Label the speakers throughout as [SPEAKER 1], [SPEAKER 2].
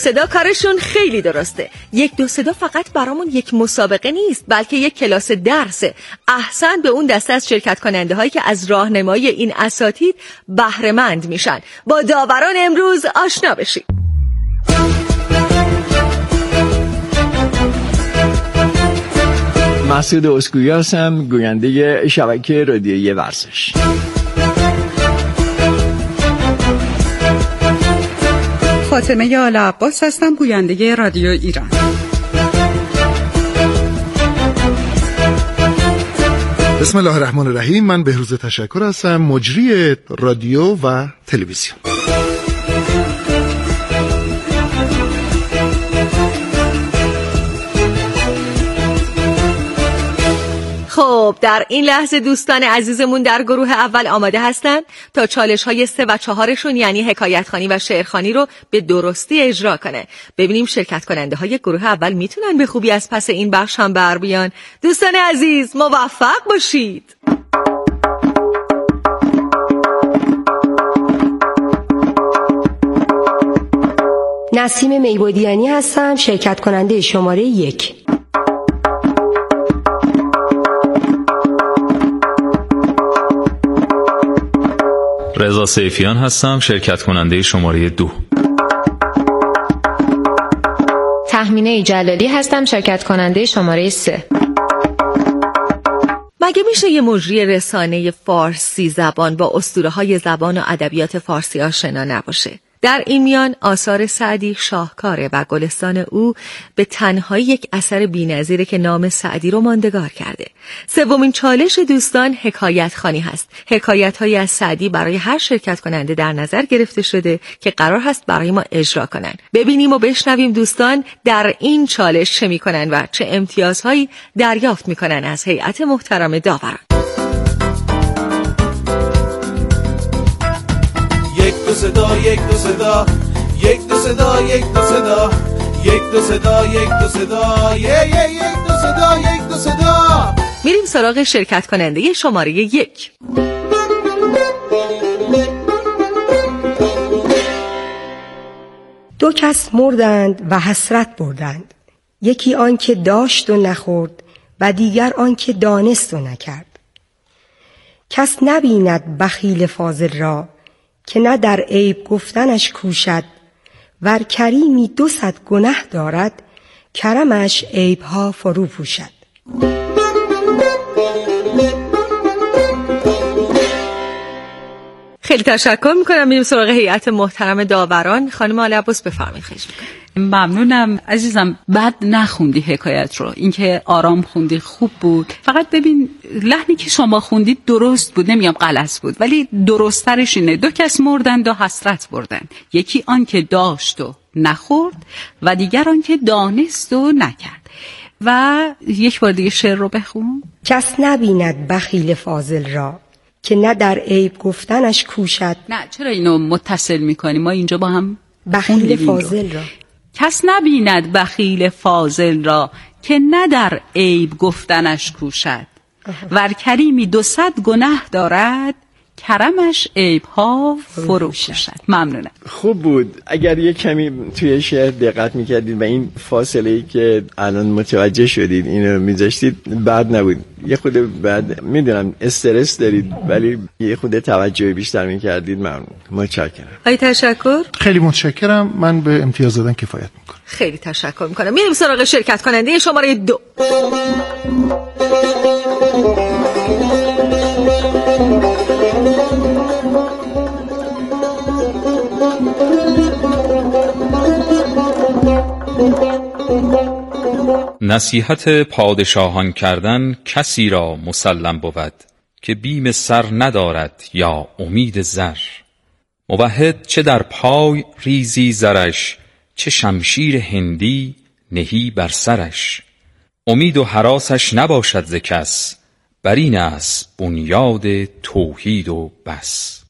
[SPEAKER 1] صدا کارشون خیلی درسته. 1 2 صدا فقط برامون یک مسابقه نیست، بلکه یک کلاس درسه. احسن به اون دسته از شرکت کننده هایی که از راهنمایی این اساتید بهره مند میشن. با داوران امروز آشنا بشید.
[SPEAKER 2] مسعود اسکویی هستم، گوینده شبکه رادیویی ورزش.
[SPEAKER 3] فاطمه آل عباس هستم، گوینده رادیو ایران.
[SPEAKER 4] بسم الله الرحمن الرحیم. من بهروز تشکر هستم، مجری رادیو و تلویزیون.
[SPEAKER 1] خب در این لحظه دوستان عزیزمون در گروه اول آماده هستن تا چالش‌های 3 و 4شون یعنی حکایتخوانی و شعرخوانی رو به درستی اجرا کنه. ببینیم شرکت کننده های گروه اول میتونن به خوبی از پس این بخش هم بر بیان. دوستان عزیز موفق باشید.
[SPEAKER 5] نسیم میبودیانی هستم، شرکت کننده شماره 1.
[SPEAKER 6] رضا سیفیان هستم، شرکت کننده شماره 2.
[SPEAKER 7] تهمینه جلالی هستم، شرکت کننده شماره 3.
[SPEAKER 1] مگه میشه یه مجری رسانه فارسی زبان با اسطوره‌های زبان و ادبیات فارسی آشنا نباشه؟ در این میان آثار سعدی شاهکاره و گلستان او به تنهایی یک اثر بی‌نظیره که نام سعدی رو ماندگار کرده. سومین چالش دوستان حکایتخوانی هست. حکایت‌هایی از سعدی برای هر شرکت کننده در نظر گرفته شده که قرار هست برای ما اجرا کنن. ببینیم و بشنویم دوستان در این چالش چه میکنن و چه امتیازهایی دریافت میکنن از هیئت محترم داوران.
[SPEAKER 8] 1 2 صدا 1 2 صدا 1 2 صدا 1 2 صدا 1 2 صدا 1 2 صدا 1 2 صدا 1 2 صدا.
[SPEAKER 1] میریم سراغ شرکت کننده شماره 1.
[SPEAKER 5] دو کس مردند و حسرت بردند، یکی آن که داشت و نخورد و دیگر آن که دانست و نکرد. کس نبیند بخیل فاضل را که نه در عیب گفتنش کوشد، ور کریمی 200 گنه دارد کرمش عیبها فرو پوشد.
[SPEAKER 1] خیلی تشکر میکنم. میریم سراغ هیئت محترم داوران. خانم آل عباس بفرمایید. خواهش میکنم.
[SPEAKER 3] ممنونم عزیزم. بد نخوندی حکایت رو، اینکه آرام خوندی خوب بود. فقط ببین لحنی که شما خوندید درست بود، نمیام غلط بود، ولی درست‌ترش اینه: 2 کس مردند و حسرت بردند، یکی آن که داشت و نخورد و دیگر آن که دانست و نکرد. و یک بار دیگه شعر رو بخون.
[SPEAKER 5] کس نبیند بخیل فاضل را که نه در عیب گفتنش کوشد.
[SPEAKER 3] نه چرا اینو متصل میکنی؟ ما اینجا با هم
[SPEAKER 5] بخیل فاضل را.
[SPEAKER 3] کس نبیند بخیل فاضل را که نه در عیب گفتنش کوشد، ور کریمی 200 گنه دارد کرمش عیبها فرو پوشد. ممنونم.
[SPEAKER 2] خوب بود. اگر یک کمی توی شعر دقت میکردید و این فاصله‌ای که الان متوجه شدید اینو میذاشتید بد نبود. یه خود بعد میدونم استرس دارید ولی یه خود توجه بیشتر میکردید. ممنون. متشکرم.
[SPEAKER 1] های تشکر.
[SPEAKER 4] خیلی متشکرم. من به امتیاز دادن کفایت میکنم.
[SPEAKER 1] خیلی تشکر میکنم. میریم سراغ شرکت کننده شماره 2.
[SPEAKER 6] نصیحت پادشاهان کردن کسی را مسلم بود که بیم سر ندارد یا امید زر. موحد چه در پای ریزی زرش، چه شمشیر هندی نهی بر سرش. امید و هراسش نباشد ز کس، بر این است بنیاد توحید و بس.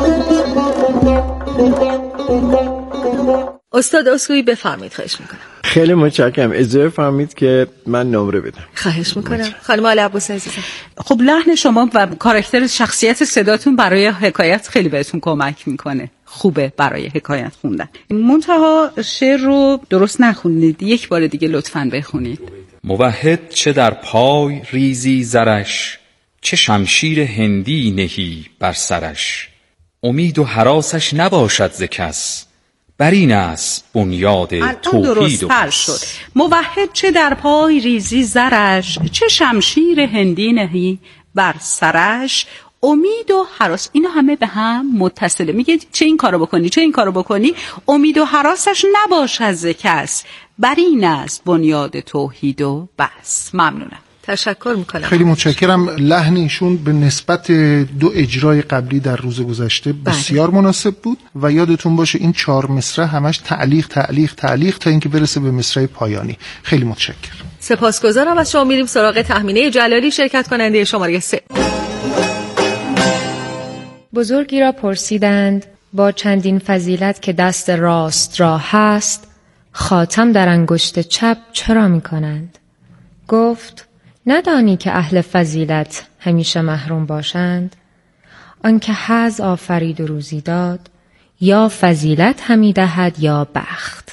[SPEAKER 1] استاد اسکویی بفرمایید. خواهش میکنم.
[SPEAKER 2] خیلی متشکرم. اجازه فرمایید که من نمره بدم.
[SPEAKER 1] خواهش میکنم. خانم آل عباس عزیزم.
[SPEAKER 3] خب لحن شما و کاراکتر شخصیت صداتون برای حکایت خیلی بهتون کمک میکنه، خوبه برای حکایت خوندن. منتها شعر رو درست نخوندید، یک بار دیگه لطفاً بخونید.
[SPEAKER 6] موحد چه در پای ریزی زرش، چه شمشیر هندی نهی بر سرش. امید و هراسش نباشد ز کس، بر این است بنیاد توحید و
[SPEAKER 3] شد. موحد چه در پای ریزی زرش، چه شمشیر هندی نهی بر سرش. امید و هراس، اینا همه به هم متصله. میگه چه این کارو بکنی چه این کارو بکنی، امید و هراسش نباشد ز کس، بر این است بنیاد توحید و بس. ممنونم.
[SPEAKER 1] تشکر میکنم.
[SPEAKER 4] خیلی متشکرم. لحن ایشون به نسبت 2 اجرای قبلی در روز گذشته بسیار مناسب بود و یادتون باشه این 4 مصرع همش تعلیق تعلیق تعلیق تا اینکه برسه به مصرع پایانی. خیلی متشکرم.
[SPEAKER 1] سپاسگزارم از شما. میریم سراغ تهمینه جلالی، شرکت کننده شماره 3.
[SPEAKER 7] بزرگی را پرسیدند با چندین فضیلت که دست راست را هست، خاتم در انگشت چپ چرا می کنند؟ گفت ندانی که اهل فضیلت همیشه محروم باشند؟ آنکه حظ آفرید و روزی داد، یا فضیلت همی دهد یا بخت.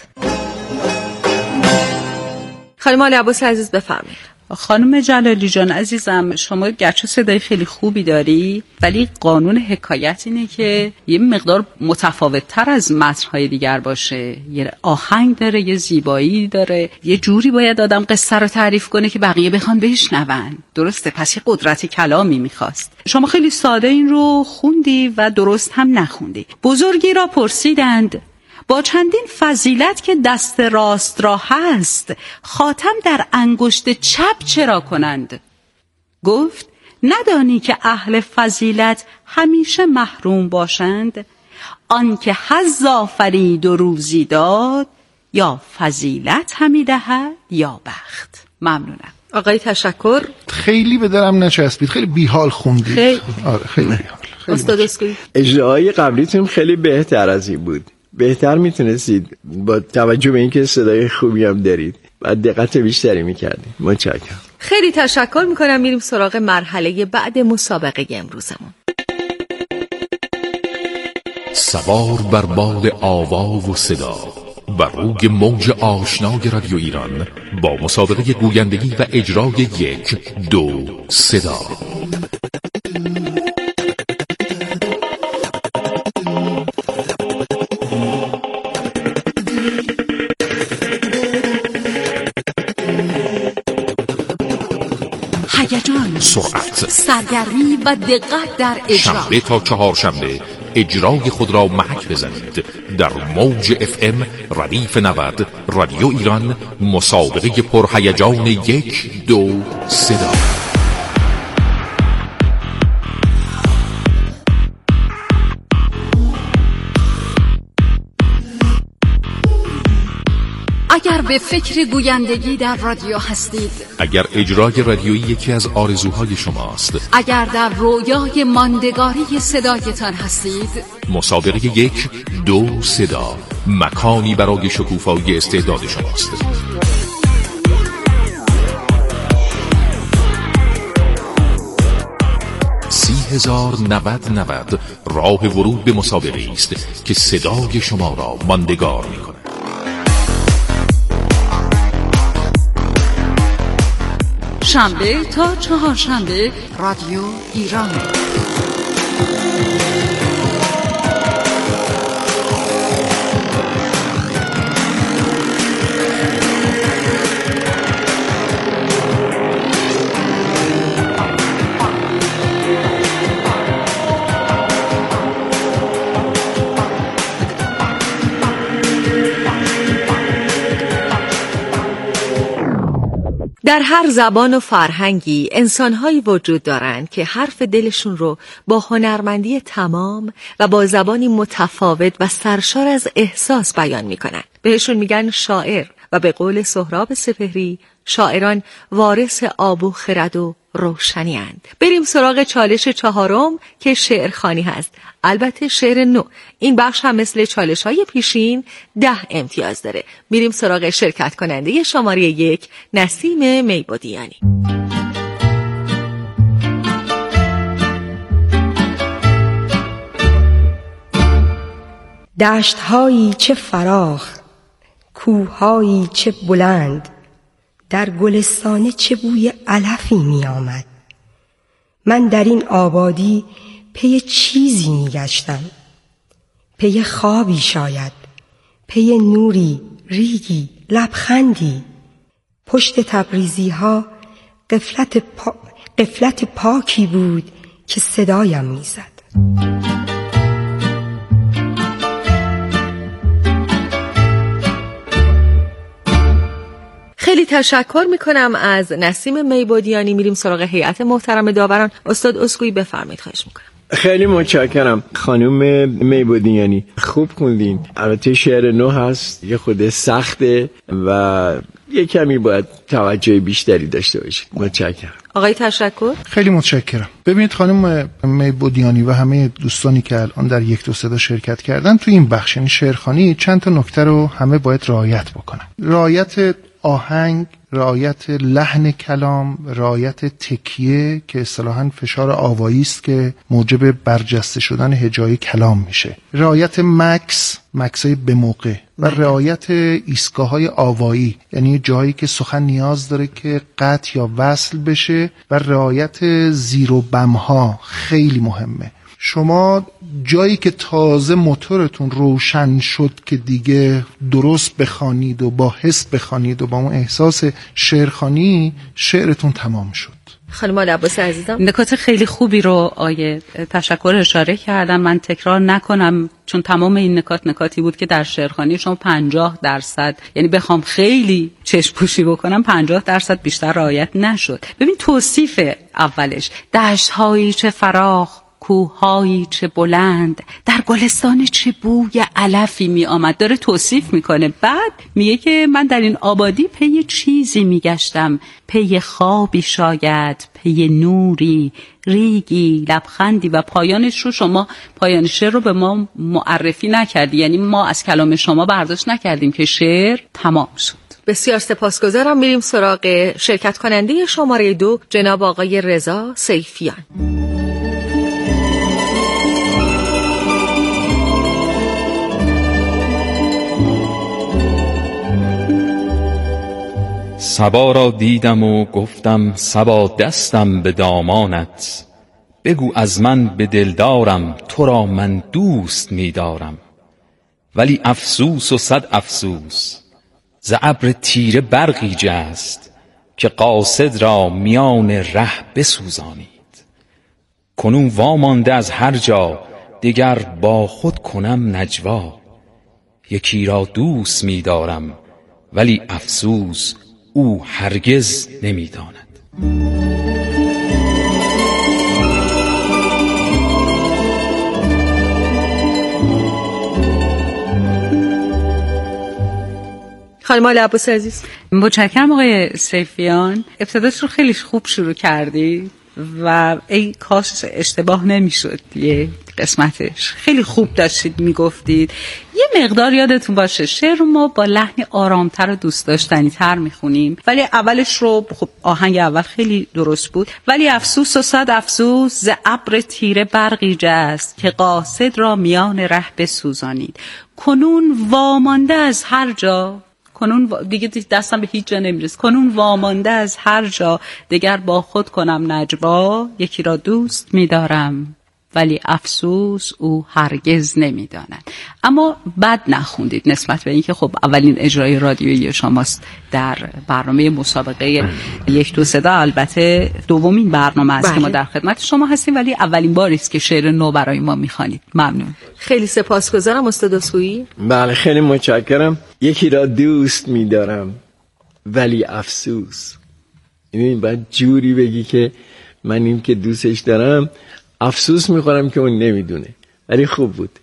[SPEAKER 1] خانم آل عباس عزیز بفرمایید.
[SPEAKER 3] خانم جلالی جان عزیزم، شما گرچه صدای خیلی خوبی داری ولی قانون حکایت اینه که یه مقدار متفاوت تر از متن‌های دیگر باشه. یه آهنگ داره، یه زیبایی داره، یه جوری باید آدم قصه رو تعریف کنه که بقیه بخوان بشنون. درسته؟ پس یه قدرت کلامی میخواست. شما خیلی ساده این رو خوندی و درست هم نخوندی. بزرگی را پرسیدند با چندین فضیلت که دست راست را هست، خاتم در انگشت چپ چرا کنند؟ گفت ندانی که اهل فضیلت همیشه محروم باشند؟ آنکه حظ آفرید و روزی داد، یا فضیلت همی دهد یا بخت. ممنونم.
[SPEAKER 1] آقای تشکر.
[SPEAKER 4] خیلی به درم نچسبید، خیلی بیحال خوندید.
[SPEAKER 1] خیلی.
[SPEAKER 4] آره خیلی بیحال.
[SPEAKER 1] استاد اسکوئی.
[SPEAKER 2] اجراهای قبلیتون خیلی بهتر از این بود. بهتر میتونستید با توجه به اینکه صدای خوبی هم دارید و دقت بیشتری میکردید. متشکرم.
[SPEAKER 1] خیلی تشکر میکنم. میریم سراغ مرحله بعد مسابقه امروزمون.
[SPEAKER 9] سوار بر باد آوا و صدا بر روی موج آشنای رادیو ایران با مسابقه گویندگی و اجرای 1 2 صدا.
[SPEAKER 3] هیجان،
[SPEAKER 9] سرعت،
[SPEAKER 3] سرگرمی و دقت در اجرا.
[SPEAKER 9] شنبه تا چهارشنبه اجرای خود را محک بزنید در موج FM ردیف 90 رادیو ایران. مسابقه پرهیجان 1 2 صدا.
[SPEAKER 3] اگر به فکر گویندگی در رادیو هستید،
[SPEAKER 9] اگر اجرای رادیویی یکی از آرزوهای شماست،
[SPEAKER 3] اگر در رویای ماندگاری صدایتان هستید،
[SPEAKER 9] مسابقه 1 2 صدا مکانی برای شکوفایی استعداد شماست. $30,090 راه ورود به مسابقه است که صدای شما را ماندگار می‌کند.
[SPEAKER 3] شنبه تا چهارشنبه رادیو ایران.
[SPEAKER 1] در هر زبان و فرهنگی انسان‌هایی وجود دارند که حرف دلشون رو با هنرمندی تمام و با زبانی متفاوت و سرشار از احساس بیان می‌کنند. بهشون میگن شاعر و به قول سهراب سپهری شاعران وارث آب و خرد و روشنی اند. بریم سراغ چالش چهارم که شعرخوانی هست. البته شعر نو. این بخش هم مثل چالش های پیشین 10 امتیاز داره. میریم سراغ شرکت کننده شماره 1 نسیم میبودیانی.
[SPEAKER 5] دشت‌هایی چه فراخ، کوه‌هایی چه بلند، در گلستانه چه بوی علفی می آمد. من در این آبادی پی چیزی می گشتم، پی خوابی شاید، پی نوری، ریگی، لبخندی. پشت تبریزی ها قفلت پاکی بود که صدایم می زد.
[SPEAKER 1] خیلی تشکر میکنم از نسیم میبودیانی. میریم سراغ هیئت محترم داوران. استاد اسکویی بفرمایید، خواهش میکنم.
[SPEAKER 2] خیلی متشکرم خانم میبودیانی، خوب خوندین. البته شعر نو هست، یه خود سخته و یه کمی باید توجه بیشتری داشته باشید. متشکرم.
[SPEAKER 1] آقای تشکر.
[SPEAKER 4] خیلی متشکرم. ببینید خانم میبودیانی و همه دوستانی که الان در یک دو صدا شرکت کردن تو این بخش یعنی شعرخوانی، چند تا نکته رو همه باید رعایت بکنن. رعایت آهنگ، رعایت لحن کلام، رعایت تکیه که اصطلاحاً فشار آوایی است که موجب برجسته شدن هجای کلام میشه، رعایت مکسای به موقع و رعایت ایستگاه‌های آوایی یعنی جایی که سخن نیاز داره که قطع یا وصل بشه و رعایت زیر و بم‌ها خیلی مهمه. شما جایی که تازه موتورتون روشن شد که دیگه درست بخوانید و با حس بخوانید و با اون احساس شعرخوانی، شعرتون تمام شد.
[SPEAKER 1] خانم عباسی عزیزم،
[SPEAKER 3] نکات خیلی خوبی رو آیه تشکر اشاره کردم. من تکرار نکنم چون تمام این نکاتی بود که در شعرخوانی شما 50% یعنی بخوام خیلی چشم پوشی بکنم 50% بیشتر رعایت نشد. ببین توصیف اولش، دشت‌هایی چه فراخ، کوه‌هایی چه بلند، در گلستان چه بوی علفی می آمد. داره توصیف میکنه. بعد میگه که من در این آبادی پی چیزی میگشتم، پی خوابی شاید، پی نوری، ریگی، لبخندی. و پایانش رو شما پایان شعر رو به ما معرفی نکردی، یعنی ما از کلام شما برداشت نکردیم که شعر تمام شد.
[SPEAKER 1] بسیار سپاسگزارم. میریم سراغ شرکت کننده شماره 2 جناب آقای رضا سیفیان.
[SPEAKER 6] صبا را دیدم و گفتم صبا دستم به دامانت، بگو از من به دلدارم تو را من دوست می‌دارم. ولی افسوس و صد افسوس ز ابر تیره برقی جست، که قاصد را میان ره بسوزانید. کنون وامانده از هر جا دگر با خود کنم نجوا، یکی را دوست می‌دارم ولی افسوس او هرگز نمی‌داند.
[SPEAKER 1] خانم عباسی عزیز،
[SPEAKER 3] متشکرم آقای سیفیان. ابتداش رو خیلی خوب شروع کردی و ای کاش اشتباه نمیشد. یه قسمتش خیلی خوب داشتید میگفتید. یه مقدار یادتون باشه شعر رو ما با لحن آرامتر و دوست داشتنی تر میخونیم، ولی اولش رو خب آهنگ اول خیلی درست بود. ولی افسوس و صد افسوس ز ابر تیره برقی جست، که قاصد را میان ره بسوزانید. کنون وامانده از هر جا، کنون دیگه دستم به هیچ جا نمیرسه، کنون وامانده از هر جا دگر با خود کنم نجوا، یکی را دوست می‌دارم ولی افسوس او هرگز نمی‌داند. اما بد نخوندید نسبت به اینکه خب اولین اجرای رادیویی شماست در برنامه مسابقه 1 2 3. البته دومین برنامه است که ما در خدمت شما هستیم، ولی اولین باری است که شعر نو برای ما می‌خوانید. ممنون.
[SPEAKER 1] خیلی سپاسگزارم استاد اسکویی.
[SPEAKER 2] بله خیلی متشکرم. یکی را دوست می‌دارم ولی افسوس، یعنی باید جوری بگی که من این که دوستش دارم افسوس میخورم که اون نمیدونه. ولی خوب بود.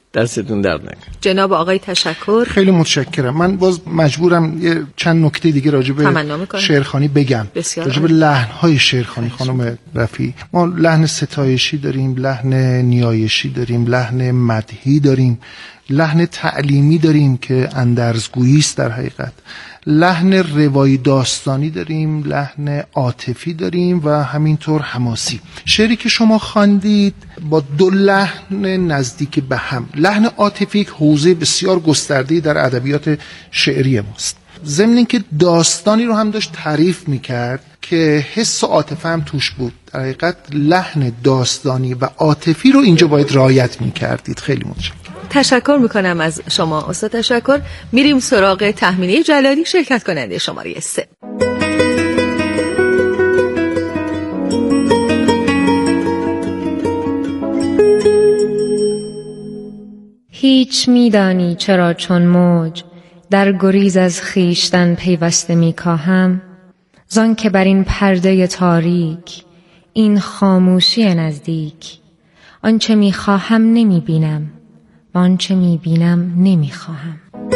[SPEAKER 2] دستتون درد نکنه.
[SPEAKER 1] جناب آقای تشکر.
[SPEAKER 4] خیلی متشکرم. من باز مجبورم یه چند نکته دیگه راجع به شعرخوانی بگم. راجع به لحن‌های شعرخوانی خانم رفیعی. ما لحن ستایشی داریم، لحن نیایشی داریم، لحن مدحی داریم، لحن تعلیمی داریم که اندرزگویی است در حقیقت، لحن روایی داستانی داریم، لحن عاطفی داریم و همینطور حماسی. شعری که شما خواندید با دو لحن نزدیک به هم. لحن عاطفی حوزه بسیار گسترده‌ای در ادبیات شعری ماست، ضمن اینکه داستانی رو هم داشت تعریف میکرد که حس و عاطفه هم توش بود. در حقیقت لحن داستانی و عاطفی رو اینجا باید رعایت میکردید. خیلی متشکرم.
[SPEAKER 1] تشکر میکنم از شما استاد. تشکر. میریم سراغ تهمینه جلالی، شرکت کننده شماره 3.
[SPEAKER 7] هیچ میدانی چرا چون موج در گریز از خیشتن پیوسته میکاهم، زان که بر این پرده تاریک این خاموشی نزدیک، آنچه میخواهم نمیبینم و آنچه میبینم نمیخواهم.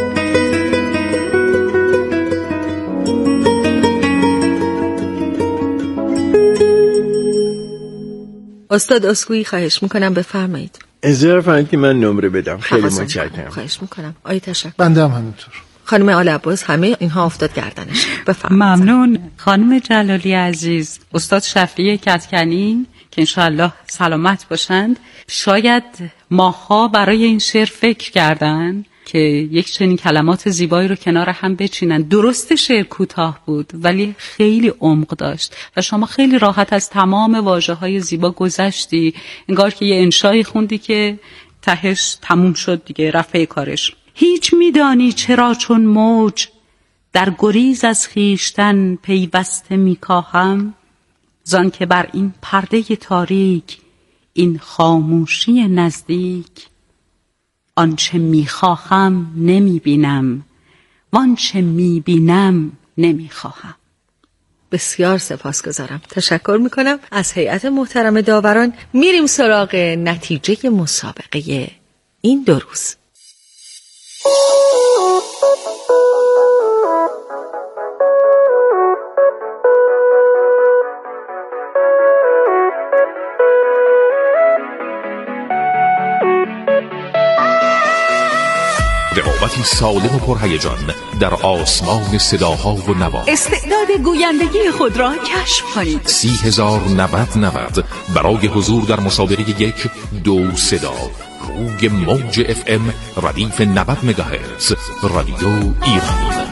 [SPEAKER 1] استاد اسکویی خواهش میکنم بفرمایید.
[SPEAKER 2] اجازه فرمایید که من نمره بدم. خیلی متشکرم.
[SPEAKER 1] خواهش میکنم. آقای تشکر.
[SPEAKER 4] بنده هم همینطور.
[SPEAKER 1] خانم آل عباس همه اینها افتاد گردنش. بفرمایید.
[SPEAKER 3] ممنون. خانم جلالی عزیز، استاد شفیع کدکنی که انشاءالله سلامت باشند، شاید ماها برای این شعر فکر کردن که یک چنین کلمات زیبایی رو کنار هم بچینن. درست شعر کوتاه بود ولی خیلی عمق داشت و شما خیلی راحت از تمام واژه‌های زیبا گذشتی، انگار که یه انشایی خوندی که تهش تموم شد دیگه، رفع کارش. هیچ میدانی چرا چون موج در گریز از خیشتن پیوسته میکاهم، زان که بر این پرده تاریک این خاموشی نزدیک، آنچه میخواهم نمیبینم و آنچه میبینم نمیخواهم.
[SPEAKER 1] بسیار سپاسگزارم. تشکر میکنم از هیئت محترم داوران. میریم سراغ نتیجه مسابقه این 2 روز.
[SPEAKER 9] رقابتی سالم و پرهیجان در آسمان صداها و نوا.
[SPEAKER 3] استعداد گویندگی خود را کشف کنید.
[SPEAKER 9] 30,090 برای حضور در مسابقه 1، 2 صدا روی موج FM ردیف 90 مگاهرتز رادیو ایران.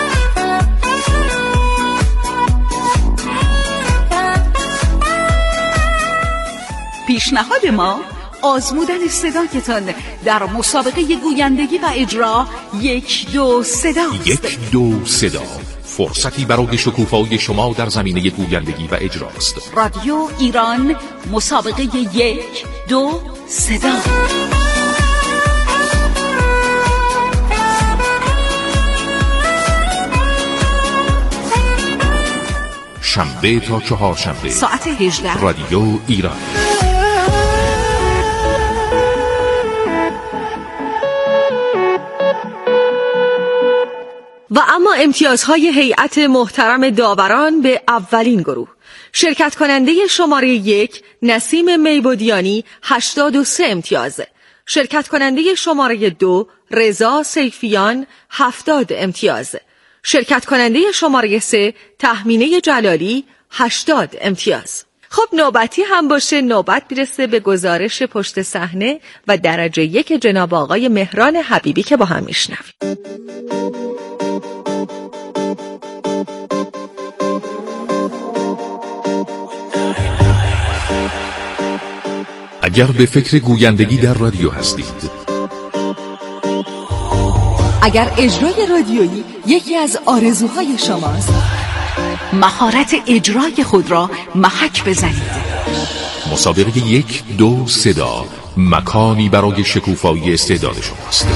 [SPEAKER 3] پیشنهاد ما آزمودن صدایتان در مسابقه گویندگی و اجرا 1، 2 صدا.
[SPEAKER 9] 1، 2 صدا فرصتی برای شکوفایی شما در زمینه گویندگی و اجراست.
[SPEAKER 3] رادیو ایران، مسابقه 1، 2 صدا.
[SPEAKER 9] شنبه تا چهارشنبه
[SPEAKER 3] ساعت 18
[SPEAKER 9] رادیو ایران.
[SPEAKER 1] و اما امتیازهای هیئت محترم داوران به اولین گروه. شرکت کننده شماره 1 نسیم میبودیانی 83 امتیاز. شرکت کننده شماره 2 رضا سیفیان 70 امتیاز. شرکت کننده شماره 3 تهمینه جلالی 80 امتیاز. خب نوبتی هم باشه، نوبت میرسه به گزارش پشت صحنه و درجه 1 جناب آقای مهران حبیبی که با هم میشنویم.
[SPEAKER 9] اگر به فکر گویندگی در رادیو هستید،
[SPEAKER 3] اگر اجرای رادیویی یکی از آرزوهای شماست، مهارت اجرای خود را محک بزنید.
[SPEAKER 9] مسابقه 1، 2 صدا مکانی برای شکوفایی استعداد شماست.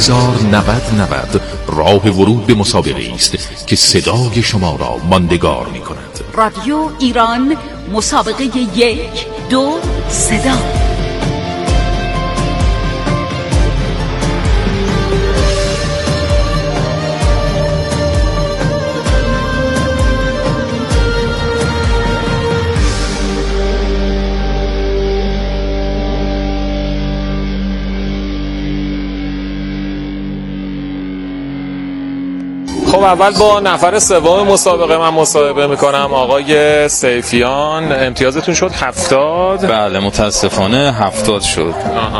[SPEAKER 9] 3090 راه ورود به مسابقه است که صدای شما را ماندگار می کند.
[SPEAKER 3] رادیو ایران، مسابقه 1 2 صدا.
[SPEAKER 10] خب اول با نفر سوم مسابقه من مصاحبه میکنم. آقای سیفیان، امتیازتون شد 70.
[SPEAKER 6] بله متاسفانه 70 شد.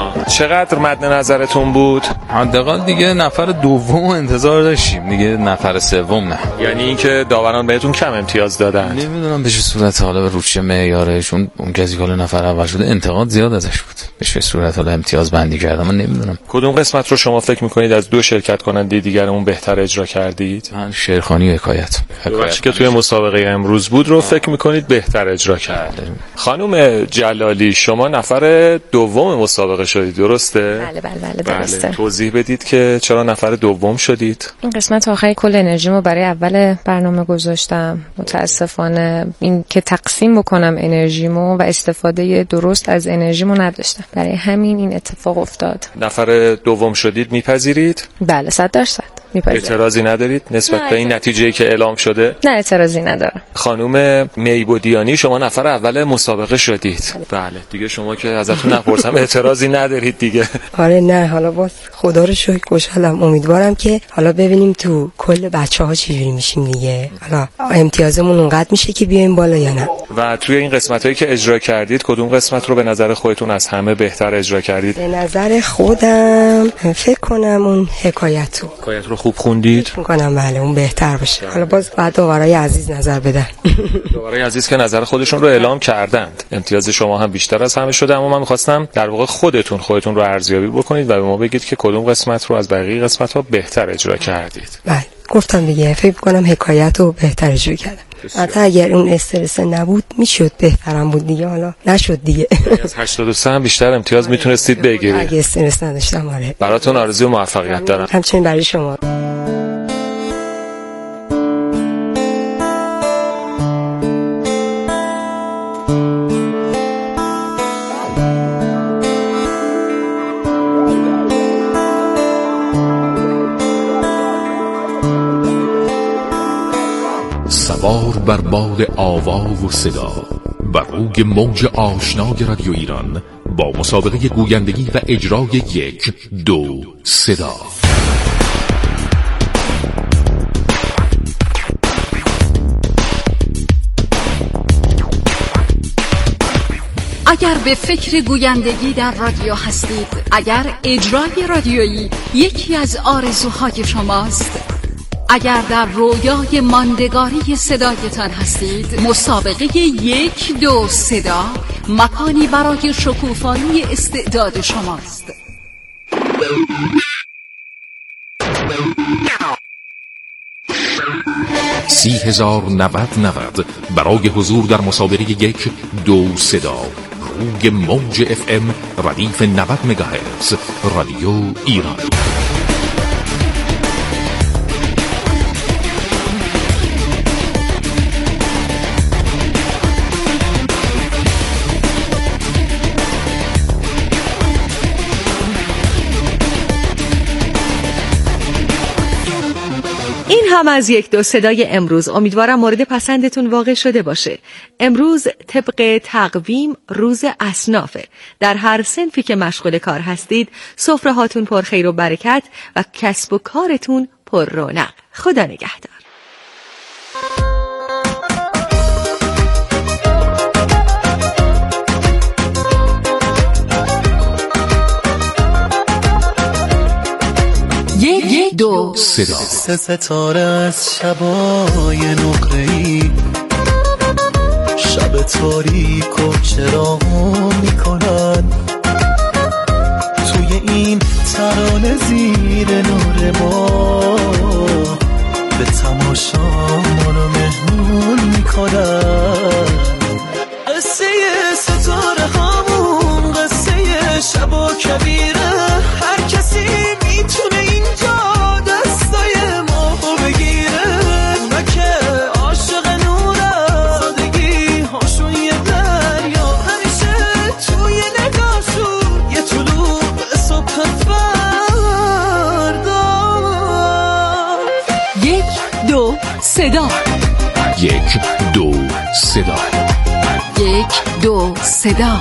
[SPEAKER 10] چقدر مد نظرتون بود؟
[SPEAKER 6] حداقل دیگه نفر دوم انتظار داشتیم، دیگه نفر سوم نه.
[SPEAKER 10] یعنی اینکه داوران بهتون کم امتیاز دادن؟
[SPEAKER 6] نمیدونم به چه صورت، حالا به چه معیارشون. اون کسی که نفر اول شده انتقاد زیاد ازش بود، به چه صورت حالا امتیاز بندی کردم من نمیدونم.
[SPEAKER 10] کدوم قسمت رو شما فکر میکنید از دو شرکت کننده دیگرمون بهتر اجرا کردید؟
[SPEAKER 6] من شیرخوانی و حکایت
[SPEAKER 10] که توی مسابقه امروز بود رو فکر میکنید بهتر اجرا کرد. خانم جلالی، شما نفر دوم مسابقه شدید، درسته؟
[SPEAKER 7] بله درسته.
[SPEAKER 10] توضیح بدید که چرا نفر دوم شدید؟
[SPEAKER 7] این قسمت آخری کل انرژیمو برای اول برنامه گذاشتم. متاسفانه این که تقسیم بکنم انرژیمو و استفاده درست از انرژیمو نداشتم، برای همین این اتفاق افتاد.
[SPEAKER 10] نفر دوم شدید، میپذیرید؟
[SPEAKER 7] بله 100% میپذیرم.
[SPEAKER 10] اعتراضی ندارید نسبت به این نتیجه‌ای که اعلام شده؟
[SPEAKER 7] نه اعتراضی ندارم.
[SPEAKER 10] خانم میبودیانی، شما نفر اول مسابقه شدید. بله دیگه شما که ازتون نپرسم اعتراضی ندارید دیگه؟
[SPEAKER 5] آره نه، حالا باز خدا رو شکر خوشحالم. امیدوارم که حالا ببینیم تو کل بچه‌ها چجوری میشیم دیگه، حالا امتیازمون اونقدر میشه که بیایم بالا یا نه.
[SPEAKER 10] و توی این قسمتایی که اجرا کردید کدوم قسمت رو به نظر خودتون از همه بهتر اجرا کردید؟
[SPEAKER 5] به نظر خودم فکر کنم اون حکایت رو
[SPEAKER 10] خوب خوندید؟
[SPEAKER 5] میکنم بله اون بهتر باشه. حالا باز بعد داورای عزیز نظر بدن.
[SPEAKER 10] داورای عزیز که نظر خودشون رو اعلام کردند. امتیاز شما هم بیشتر از همه شده، اما من می‌خواستم در واقع خودتون رو ارزیابی بکنید و به ما بگید که کدوم قسمت رو از بقیه قسمت‌ها بهتر اجرا کردید.
[SPEAKER 5] بله گفتم دیگه، فکر کنم حکایت رو بهتر اجرا کردم. حتی اگر اون استرس نبود میشد بهترم بود دیگه، حالا نشد دیگه.
[SPEAKER 10] از 83 هم بیشتر امتیاز میتونستید بگیرید
[SPEAKER 5] اگه استرس نداشتم. آره
[SPEAKER 10] براتون آرزوی موفقیت دارم.
[SPEAKER 5] همچنین برای شما.
[SPEAKER 9] سوار بر باد آوا و صدا، بر روی موج آشنای رادیو ایران، با مسابقه گویندگی و اجرای 1 2 صدا.
[SPEAKER 3] اگر به فکر گویندگی در رادیو هستید، اگر اجرای رادیویی یکی از آرزوهای شماست، اگر در رویای ماندگاری صدایتان هستید، مسابقه 1 2 صدا مکانی برای شکوفایی استعداد شماست.
[SPEAKER 9] 30,090 برای حضور در مسابقه 1 2 صدا، روی موج FM ردیف 90 مگاهرتز رادیو ایران.
[SPEAKER 1] این هم از 1 2 صدای امروز. امیدوارم مورد پسندتون واقع شده باشه. امروز طبق تقویم روز اصنافه. در هر صنفی که مشغول کار هستید، سفره هاتون پر خیر و برکت و کسب و کارتون پر رونق. خدا نگهدار.
[SPEAKER 3] یک دو
[SPEAKER 9] صدا.
[SPEAKER 8] سه ستاره از شبای نقره‌ای، شب تاریک و چراغ میکنن، توی این ترانه زیر نور ما به تماشا ما رو مهمون میکنن. قصه ستاره همون قصه شب و کبیره، هر کسی میتونه این
[SPEAKER 3] صدا.
[SPEAKER 9] 1 2 صدا.
[SPEAKER 3] 1 2 صدا.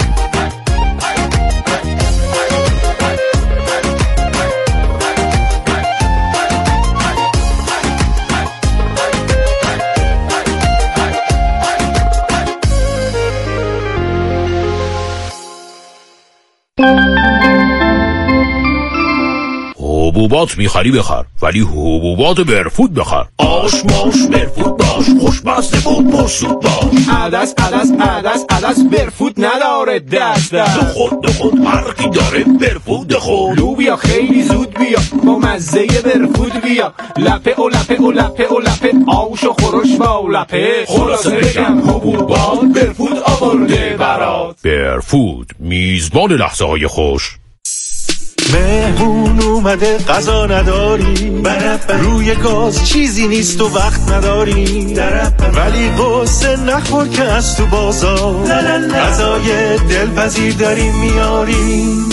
[SPEAKER 9] حبوبات میخری بخر، ولی حبوبات برفود بخر. آش ماش برفود باش، خوشمزه بود پرسود باش.
[SPEAKER 8] عدس عدس عدس عدس برفود نداره دست
[SPEAKER 9] دخود فرقی داره برفود خود.
[SPEAKER 8] لوبیا خیلی زود بیا با مزه برفود بیا. لپه و لپه و لپه و لپه آش و خورش با لپه. خلاصه بگم حبوبات برفود آورده برات.
[SPEAKER 9] برفود میزبان لحظه های خوش.
[SPEAKER 11] مهمون اومده غذا نداری، روی گاز چیزی نیست و وقت نداری، ولی قصه نخور که از تو بازار غذای دلپذیر داریم میاریم.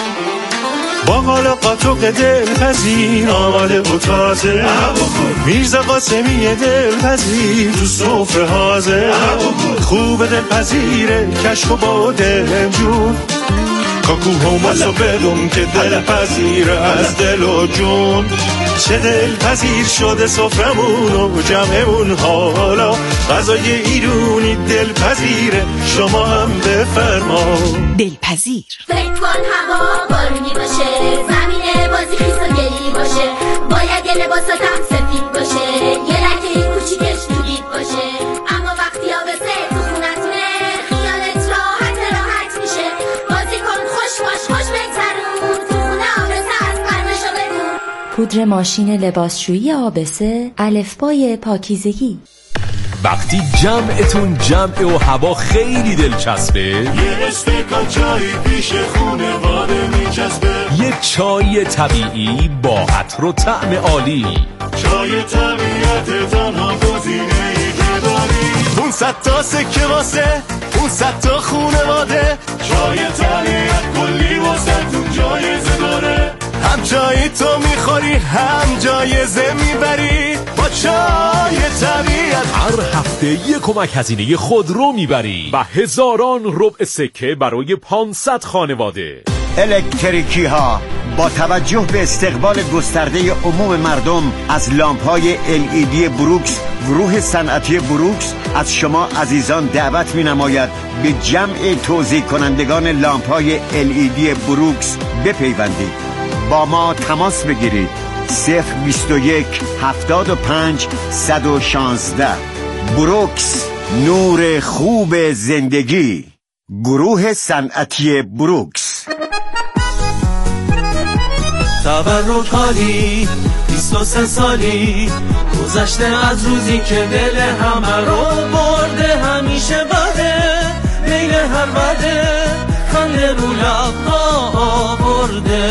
[SPEAKER 11] با حالا قاطق دلپذیر آماده و تازه، میرزا قاسمی دلپذیر تو سفره حاضر. خوب دلپذیره کشک و با دلجون، کاکو همسو بدون که دلپذیر از دل و جون. چه دلپذیر شده سفرمون و جمعمون، حالا غذای ایرونی دلپذیره، شما هم بفرما.
[SPEAKER 3] دلپذیر.
[SPEAKER 12] فکر کن هوا بارونی باشه، زمین بازی خیس و گلی باشه، باید یه لباساتم سفید باشه، یه لکه کوچیکش تو دید باشه. اما وقتی آبسه تو خونتونه خیالت راحت میشه. بازی کن خوش بگذرون، تو خونه آبسه از قرمشو بدون.
[SPEAKER 13] پودر ماشین لباسشویی آبسه، الفبای پاکیزگی.
[SPEAKER 14] وقتی جمعتون جمعه و هوا خیلی دلچسبه،
[SPEAKER 11] یه استکان چای پیش خونواده میچسبه،
[SPEAKER 14] یه چای طبیعی با عطر و طعم عالی.
[SPEAKER 11] چای طبیعت تنها گزینه‌ای که داری. 500 تا سکه واسه 500 تا خونواده، چای طبیعت کلی واسه تون جایزه داره. هم چای تو میخوری هم جایزه میبری با چای طبیعت.
[SPEAKER 14] هر هفته یک کمک هزینه خودرو میبری و هزاران ربع سکه برای 500 خانواده.
[SPEAKER 15] الکتریکی ها با توجه به استقبال گسترده عموم مردم از لامپ‌های LED بروکس، گروه صنعتی بروکس از شما عزیزان دعوت می‌نماید به جمع توزیع کنندگان لامپ‌های LED بروکس بپیوندید. با ما تماس بگیرید. 021 75 116. بروکس، نور خوب زندگی. گروه صنعتی بروکس.
[SPEAKER 8] تبرک حالی 23 سالی گذشته از روزی که دل همه رو برده. همیشه بده میل هر بده، خنده رو لب‌ها آورده.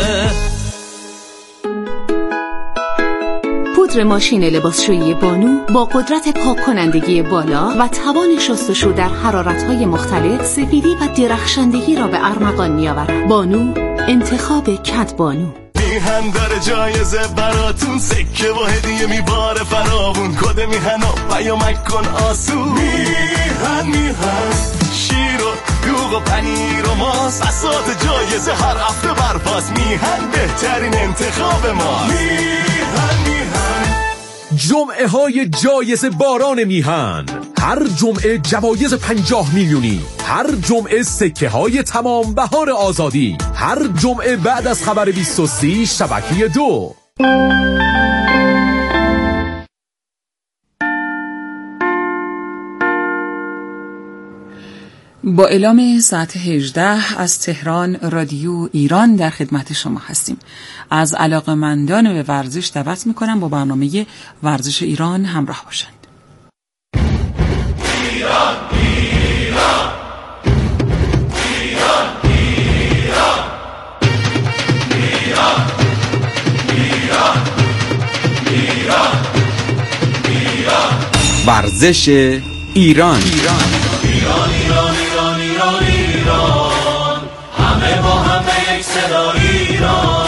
[SPEAKER 3] پودر ماشین لباسشویی بانو با قدرت پاک کنندگی بالا و توان شستشو در حرارت‌های مختلف، سفیدی و درخشندگی را به ارمغان می‌آورد. بانو، انتخاب کد بانو.
[SPEAKER 11] میهن داره جایزه براتون، سکه و هدیه میباره فراوون. کد میهن و پیامک کن آسون. میهن شیر و دوغ و پنیر و ماست، بساط جایزه هر هفته برپاس. میهن بهترین انتخاب ماست. میهن
[SPEAKER 14] جمعه های جایزه باران میهن، هر جمعه جوایز 50 میلیونی، هر جمعه سکه های تمام بهار آزادی، هر جمعه بعد از خبر 23 شبکه 2.
[SPEAKER 3] با اعلام ساعت 18 از تهران رادیو ایران در خدمت شما هستیم. از علاقه‌مندان به ورزش دعوت می‌کنم با برنامه ورزش ایران همراه باشند.
[SPEAKER 11] ایران ایران ایران ایران ایران ایران ایران
[SPEAKER 16] ورزش ایران.
[SPEAKER 8] ایران همه با همه یک صدا ایران.